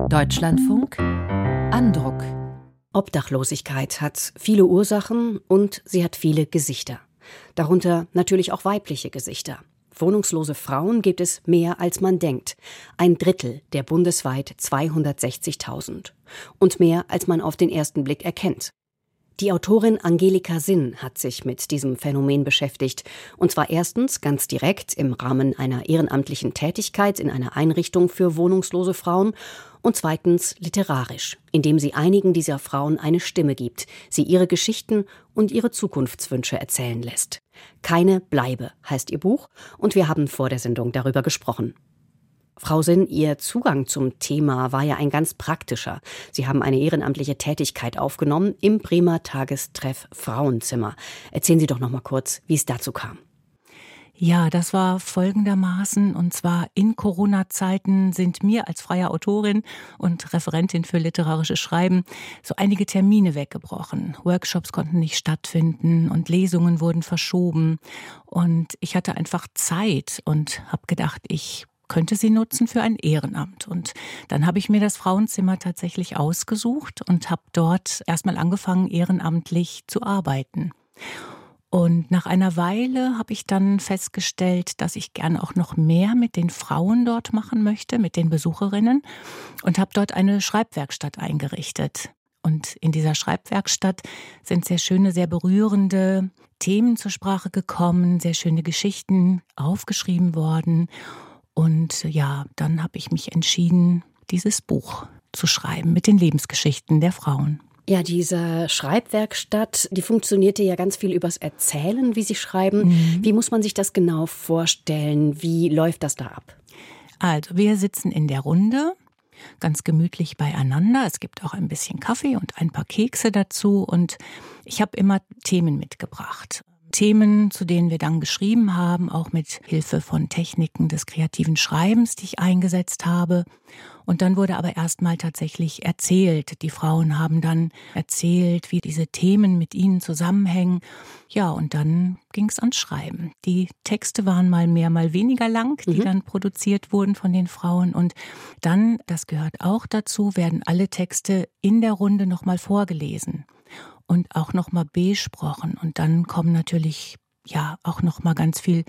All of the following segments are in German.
Deutschlandfunk Andruck. Obdachlosigkeit hat viele Ursachen und sie hat viele Gesichter. Darunter natürlich auch weibliche Gesichter. Wohnungslose Frauen gibt es mehr, als man denkt. 1/3 der bundesweit 260.000. Und mehr, als man auf den ersten Blick erkennt. Die Autorin Angelika Sinn hat sich mit diesem Phänomen beschäftigt. Und zwar erstens ganz direkt im Rahmen einer ehrenamtlichen Tätigkeit in einer Einrichtung für wohnungslose Frauen und zweitens literarisch, indem sie einigen dieser Frauen eine Stimme gibt, sie ihre Geschichten und ihre Zukunftswünsche erzählen lässt. Keine Bleibe heißt ihr Buch und wir haben vor der Sendung darüber gesprochen. Frau Sinn, Ihr Zugang zum Thema war ja ein ganz praktischer. Sie haben eine ehrenamtliche Tätigkeit aufgenommen im Bremer Tagestreff Frauenzimmer. Erzählen Sie doch noch mal kurz, wie es dazu kam. Ja, das war folgendermaßen, und zwar in Corona-Zeiten sind mir als freie Autorin und Referentin für literarisches Schreiben so einige Termine weggebrochen. Workshops konnten nicht stattfinden und Lesungen wurden verschoben. Und ich hatte einfach Zeit und habe gedacht, ich könnte sie nutzen für ein Ehrenamt. Und dann habe ich mir das Frauenzimmer tatsächlich ausgesucht und habe dort erstmal angefangen, ehrenamtlich zu arbeiten. Und nach einer Weile habe ich dann festgestellt, dass ich gerne auch noch mehr mit den Frauen dort machen möchte, mit den Besucherinnen, und habe dort eine Schreibwerkstatt eingerichtet. Und in dieser Schreibwerkstatt sind sehr schöne, sehr berührende Themen zur Sprache gekommen, sehr schöne Geschichten aufgeschrieben worden. Und ja, dann habe ich mich entschieden, dieses Buch zu schreiben mit den Lebensgeschichten der Frauen. Ja, diese Schreibwerkstatt, die funktionierte ja ganz viel übers Erzählen, wie Sie schreiben. Wie muss man sich das genau vorstellen? Wie läuft das da ab? Also, wir sitzen in der Runde, ganz gemütlich beieinander. Es gibt auch ein bisschen Kaffee und ein paar Kekse dazu. Und ich habe immer Themen mitgebracht. Themen, zu denen wir dann geschrieben haben, auch mit Hilfe von Techniken des kreativen Schreibens, die ich eingesetzt habe. Und dann wurde aber erstmal tatsächlich erzählt. Die Frauen haben dann erzählt, wie diese Themen mit ihnen zusammenhängen. Ja, und dann ging es ans Schreiben. Die Texte waren mal mehr, mal weniger lang, die dann produziert wurden von den Frauen. Und dann, das gehört auch dazu, werden alle Texte in der Runde nochmal vorgelesen und auch nochmal besprochen. Und dann kommen natürlich ja auch nochmal ganz viel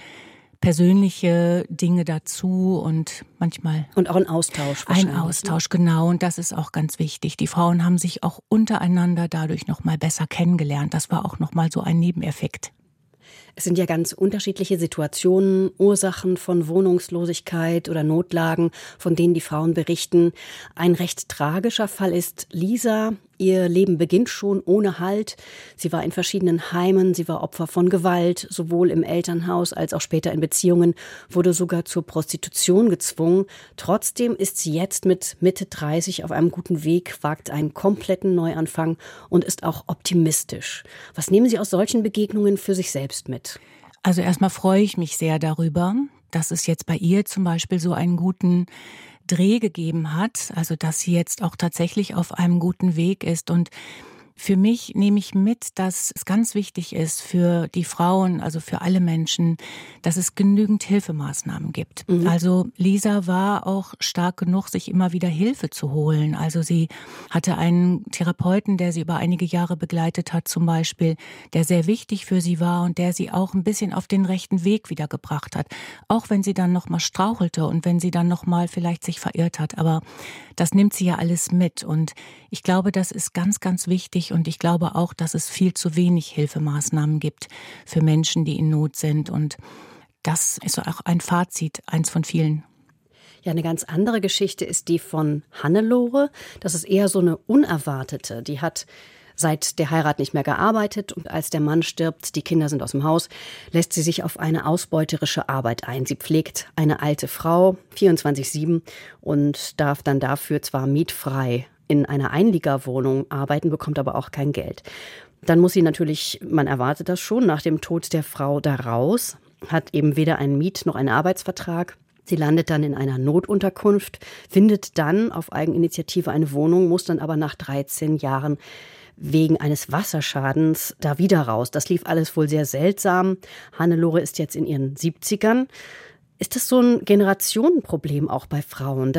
persönliche Dinge dazu und manchmal... Und auch ein Austausch wahrscheinlich. Ein Austausch, genau. Und das ist auch ganz wichtig. Die Frauen haben sich auch untereinander dadurch nochmal besser kennengelernt. Das war auch nochmal so ein Nebeneffekt. Es sind ja ganz unterschiedliche Situationen, Ursachen von Wohnungslosigkeit oder Notlagen, von denen die Frauen berichten. Ein recht tragischer Fall ist Lisa. Ihr Leben beginnt schon ohne Halt. Sie war in verschiedenen Heimen, sie war Opfer von Gewalt, sowohl im Elternhaus als auch später in Beziehungen, wurde sogar zur Prostitution gezwungen. Trotzdem ist sie jetzt mit Mitte 30 auf einem guten Weg, wagt einen kompletten Neuanfang und ist auch optimistisch. Was nehmen Sie aus solchen Begegnungen für sich selbst mit? Also erstmal freue ich mich sehr darüber, dass es jetzt bei ihr zum Beispiel so einen guten Dreh gegeben hat, also dass sie jetzt auch tatsächlich auf einem guten Weg ist. Und für mich nehme ich mit, dass es ganz wichtig ist für die Frauen, also für alle Menschen, dass es genügend Hilfemaßnahmen gibt. Also Lisa war auch stark genug, sich immer wieder Hilfe zu holen. Also sie hatte einen Therapeuten, der sie über einige Jahre begleitet hat zum Beispiel, der sehr wichtig für sie war und der sie auch ein bisschen auf den rechten Weg wieder gebracht hat. Auch wenn sie dann nochmal strauchelte und wenn sie dann nochmal vielleicht sich verirrt hat. Aber das nimmt sie ja alles mit. Und ich glaube, das ist ganz, ganz wichtig. Und ich glaube auch, dass es viel zu wenig Hilfemaßnahmen gibt für Menschen, die in Not sind. Und das ist auch ein Fazit, eins von vielen. Ja, eine ganz andere Geschichte ist die von Hannelore. Das ist eher so eine unerwartete. Die hat seit der Heirat nicht mehr gearbeitet und als der Mann stirbt, die Kinder sind aus dem Haus, lässt sie sich auf eine ausbeuterische Arbeit ein. Sie pflegt eine alte Frau, 24/7, und darf dann dafür zwar mietfrei in einer Einliegerwohnung arbeiten, bekommt aber auch kein Geld. Dann muss sie natürlich, man erwartet das schon, nach dem Tod der Frau da raus, hat eben weder einen Miet- noch einen Arbeitsvertrag. Sie landet dann in einer Notunterkunft, findet dann auf Eigeninitiative eine Wohnung, muss dann aber nach 13 Jahren wegen eines Wasserschadens da wieder raus. Das lief alles wohl sehr seltsam. Hannelore ist jetzt in ihren 70ern. Ist das so ein Generationenproblem auch bei Frauen, dass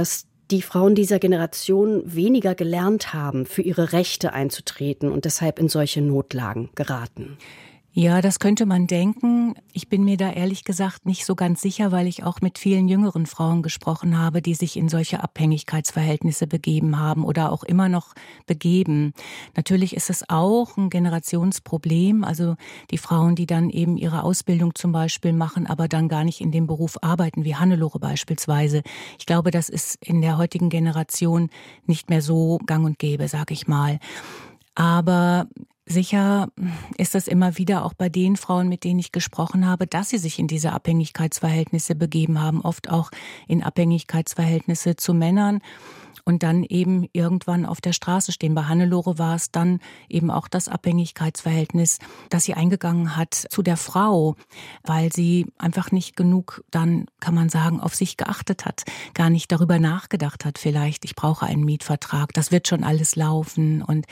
die Frauen dieser Generation weniger gelernt haben, für ihre Rechte einzutreten und deshalb in solche Notlagen geraten? Ja, das könnte man denken. Ich bin mir da ehrlich gesagt nicht so ganz sicher, weil ich auch mit vielen jüngeren Frauen gesprochen habe, die sich in solche Abhängigkeitsverhältnisse begeben haben oder auch immer noch begeben. Natürlich ist es auch ein Generationsproblem, also die Frauen, die dann eben ihre Ausbildung zum Beispiel machen, aber dann gar nicht in dem Beruf arbeiten, wie Hannelore beispielsweise. Ich glaube, das ist in der heutigen Generation nicht mehr so gang und gäbe, sag ich mal. Aber sicher ist es immer wieder auch bei den Frauen, mit denen ich gesprochen habe, dass sie sich in diese Abhängigkeitsverhältnisse begeben haben, oft auch in Abhängigkeitsverhältnisse zu Männern und dann eben irgendwann auf der Straße stehen. Bei Hannelore war es dann eben auch das Abhängigkeitsverhältnis, das sie eingegangen hat zu der Frau, weil sie einfach nicht genug, dann kann man sagen, auf sich geachtet hat, gar nicht darüber nachgedacht hat, vielleicht, ich brauche einen Mietvertrag, das wird schon alles laufen und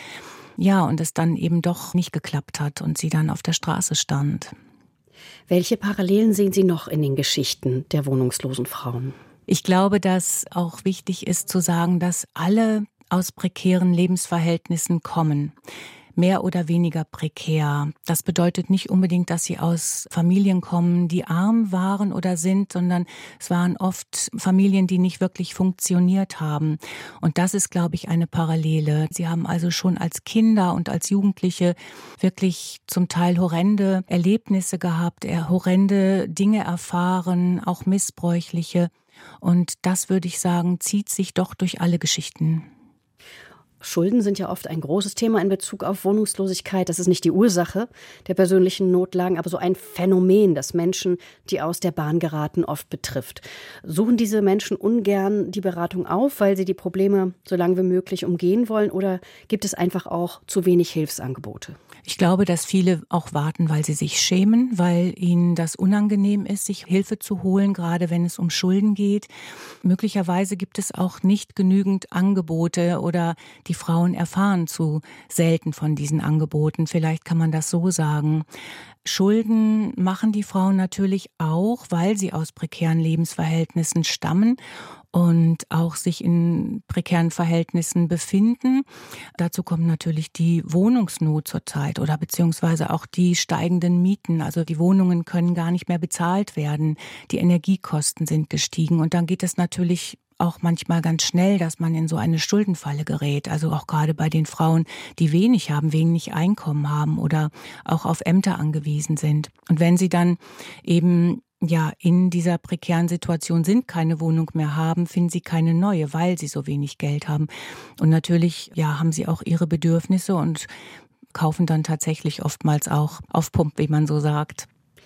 es dann eben doch nicht geklappt hat und sie dann auf der Straße stand. Welche Parallelen sehen Sie noch in den Geschichten der wohnungslosen Frauen? Ich glaube, dass auch wichtig ist zu sagen, dass alle aus prekären Lebensverhältnissen kommen. Mehr oder weniger prekär. Das bedeutet nicht unbedingt, dass sie aus Familien kommen, die arm waren oder sind, sondern es waren oft Familien, die nicht wirklich funktioniert haben. Und das ist, glaube ich, eine Parallele. Sie haben also schon als Kinder und als Jugendliche wirklich zum Teil horrende Erlebnisse gehabt, horrende Dinge erfahren, auch missbräuchliche. Und das, würde ich sagen, zieht sich doch durch alle Geschichten. Schulden sind ja oft ein großes Thema in Bezug auf Wohnungslosigkeit. Das ist nicht die Ursache der persönlichen Notlagen, aber so ein Phänomen, das Menschen, die aus der Bahn geraten, oft betrifft. Suchen diese Menschen ungern die Beratung auf, weil sie die Probleme so lange wie möglich umgehen wollen, oder gibt es einfach auch zu wenig Hilfsangebote? Ich glaube, dass viele auch warten, weil sie sich schämen, weil ihnen das unangenehm ist, sich Hilfe zu holen, gerade wenn es um Schulden geht. Möglicherweise gibt es auch nicht genügend Angebote oder die Frauen erfahren zu selten von diesen Angeboten. Vielleicht kann man das so sagen. Schulden machen die Frauen natürlich auch, weil sie aus prekären Lebensverhältnissen stammen und auch sich in prekären Verhältnissen befinden. Dazu kommt natürlich die Wohnungsnot zurzeit oder beziehungsweise auch die steigenden Mieten. Also die Wohnungen können gar nicht mehr bezahlt werden. Die Energiekosten sind gestiegen und dann geht es natürlich auch manchmal ganz schnell, dass man in so eine Schuldenfalle gerät. Also auch gerade bei den Frauen, die wenig haben, wenig Einkommen haben oder auch auf Ämter angewiesen sind. Und wenn sie dann eben in dieser prekären Situation sind, keine Wohnung mehr haben, finden sie keine neue, weil sie so wenig Geld haben. Und natürlich, haben sie auch ihre Bedürfnisse und kaufen dann tatsächlich oftmals auch auf Pump, wie man so sagt.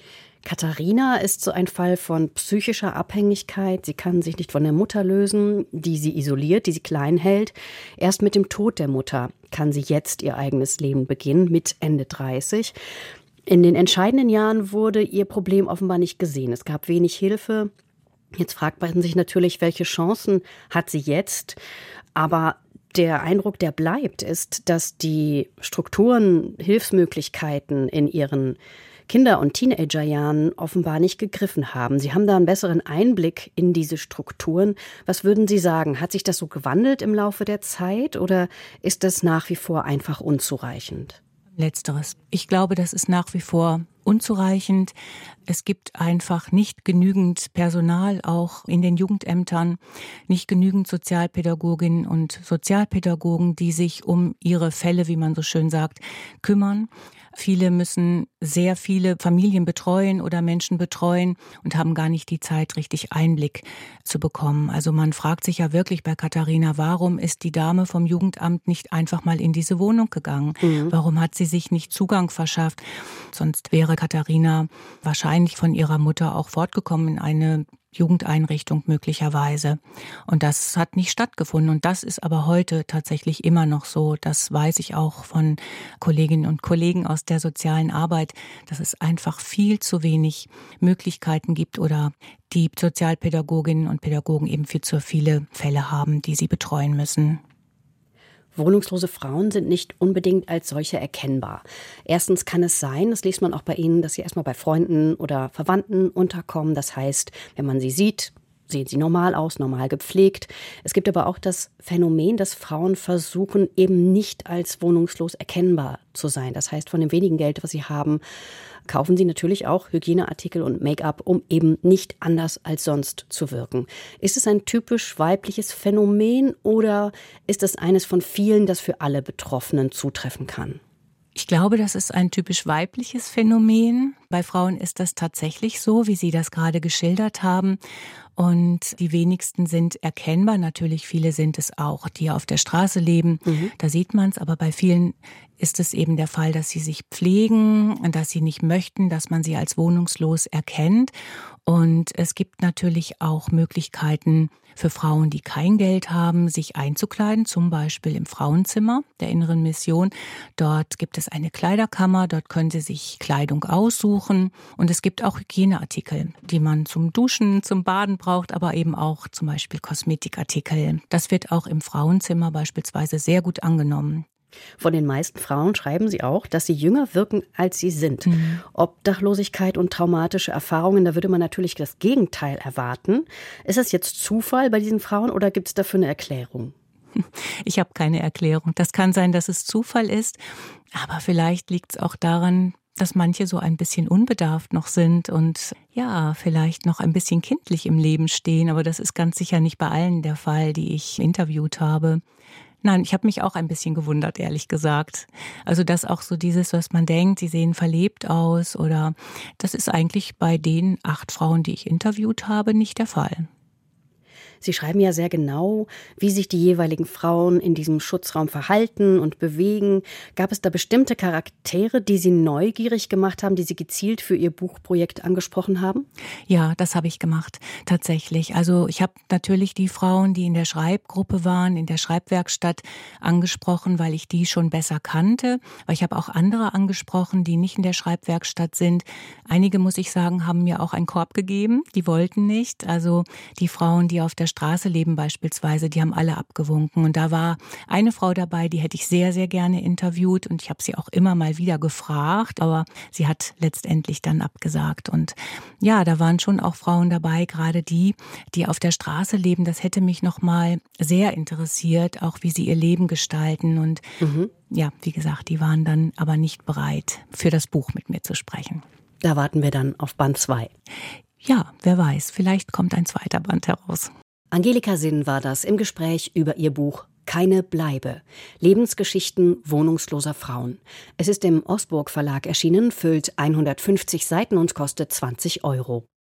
Katharina ist so ein Fall von psychischer Abhängigkeit. Sie kann sich nicht von der Mutter lösen, die sie isoliert, die sie klein hält. Erst mit dem Tod der Mutter kann sie jetzt ihr eigenes Leben beginnen, mit Ende 30. In den entscheidenden Jahren wurde ihr Problem offenbar nicht gesehen. Es gab wenig Hilfe. Jetzt fragt man sich natürlich, welche Chancen hat sie jetzt? Aber der Eindruck, der bleibt, ist, dass die Strukturen, Hilfsmöglichkeiten in ihren Kinder- und Teenagerjahren offenbar nicht gegriffen haben. Sie haben da einen besseren Einblick in diese Strukturen. Was würden Sie sagen? Hat sich das so gewandelt im Laufe der Zeit oder ist das nach wie vor einfach unzureichend? Letzteres. Ich glaube, das ist nach wie vor unzureichend. Es gibt einfach nicht genügend Personal, auch in den Jugendämtern, nicht genügend Sozialpädagoginnen und Sozialpädagogen, die sich um ihre Fälle, wie man so schön sagt, kümmern. Viele müssen sehr viele Familien betreuen oder Menschen betreuen und haben gar nicht die Zeit, richtig Einblick zu bekommen. Also man fragt sich ja wirklich bei Katharina, warum ist die Dame vom Jugendamt nicht einfach mal in diese Wohnung gegangen? Warum hat sie sich nicht Zugang verschafft? Sonst wäre Katharina wahrscheinlich von ihrer Mutter auch fortgekommen in eine Jugendeinrichtung möglicherweise. Und das hat nicht stattgefunden. Und das ist aber heute tatsächlich immer noch so. Das weiß ich auch von Kolleginnen und Kollegen aus der sozialen Arbeit, dass es einfach viel zu wenig Möglichkeiten gibt oder die Sozialpädagoginnen und Pädagogen eben viel zu viele Fälle haben, die sie betreuen müssen. Wohnungslose Frauen sind nicht unbedingt als solche erkennbar. Erstens kann es sein, das liest man auch bei ihnen, dass sie erstmal bei Freunden oder Verwandten unterkommen. Das heißt, wenn man sie sieht sehen sie normal aus, normal gepflegt. Es gibt aber auch das Phänomen, dass Frauen versuchen, eben nicht als wohnungslos erkennbar zu sein. Das heißt, von dem wenigen Geld, was sie haben, kaufen sie natürlich auch Hygieneartikel und Make-up, um eben nicht anders als sonst zu wirken. Ist es ein typisch weibliches Phänomen oder ist es eines von vielen, das für alle Betroffenen zutreffen kann? Ich glaube, das ist ein typisch weibliches Phänomen. Bei Frauen ist das tatsächlich so, wie Sie das gerade geschildert haben. Und die wenigsten sind erkennbar. Natürlich, viele sind es auch, die auf der Straße leben. Da sieht man es. Aber bei vielen ist es eben der Fall, dass sie sich pflegen, dass sie nicht möchten, dass man sie als wohnungslos erkennt. Und es gibt natürlich auch Möglichkeiten für Frauen, die kein Geld haben, sich einzukleiden, zum Beispiel im Frauenzimmer der Inneren Mission. Dort gibt es eine Kleiderkammer, dort können sie sich Kleidung aussuchen. Und es gibt auch Hygieneartikel, die man zum Duschen, zum Baden braucht, aber eben auch zum Beispiel Kosmetikartikel. Das wird auch im Frauenzimmer beispielsweise sehr gut angenommen. Von den meisten Frauen schreiben sie auch, dass sie jünger wirken, als sie sind. Obdachlosigkeit und traumatische Erfahrungen, da würde man natürlich das Gegenteil erwarten. Ist das jetzt Zufall bei diesen Frauen oder gibt es dafür eine Erklärung? Ich habe keine Erklärung. Das kann sein, dass es Zufall ist, aber vielleicht liegt es auch daran, dass manche so ein bisschen unbedarft noch sind und ja, vielleicht noch ein bisschen kindlich im Leben stehen. Aber das ist ganz sicher nicht bei allen der Fall, die ich interviewt habe. Nein, ich habe mich auch ein bisschen gewundert, ehrlich gesagt. Also das auch so dieses, was man denkt, sie sehen verlebt aus oder das ist eigentlich bei den 8 Frauen, die ich interviewt habe, nicht der Fall. Sie schreiben ja sehr genau, wie sich die jeweiligen Frauen in diesem Schutzraum verhalten und bewegen. Gab es da bestimmte Charaktere, die Sie neugierig gemacht haben, die Sie gezielt für Ihr Buchprojekt angesprochen haben? Ja, das habe ich gemacht, tatsächlich. Also ich habe natürlich die Frauen, die in der Schreibgruppe waren, in der Schreibwerkstatt angesprochen, weil ich die schon besser kannte. Aber ich habe auch andere angesprochen, die nicht in der Schreibwerkstatt sind. Einige, muss ich sagen, haben mir auch einen Korb gegeben. Die wollten nicht. Also die Frauen, die auf der Straße leben beispielsweise, die haben alle abgewunken. Und da war eine Frau dabei, die hätte ich sehr, sehr gerne interviewt. Und ich habe sie auch immer mal wieder gefragt, aber sie hat letztendlich dann abgesagt. Und ja, da waren schon auch Frauen dabei, gerade die auf der Straße leben. Das hätte mich nochmal sehr interessiert, auch wie sie ihr Leben gestalten. Und ja, wie gesagt, die waren dann aber nicht bereit, für das Buch mit mir zu sprechen. Da warten wir dann auf Band 2. Ja, wer weiß, vielleicht kommt ein zweiter Band heraus. Angelika Sinn war das im Gespräch über ihr Buch Keine Bleibe. Lebensgeschichten wohnungsloser Frauen. Es ist im Osburg Verlag erschienen, füllt 150 Seiten und kostet 20 €.